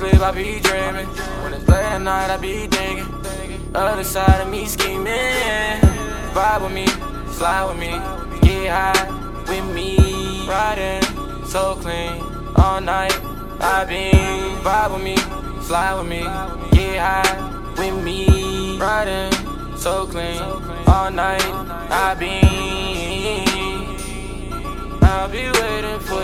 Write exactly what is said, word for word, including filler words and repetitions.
sleep, I be dreaming. When it's late at night, I be thinking. Other side of me scheming. Vibe with me, slide with me, get high with me. Riding so clean all night. I been vibe with me, slide with me, get high with me. Riding so clean all night. I been I'll be waiting for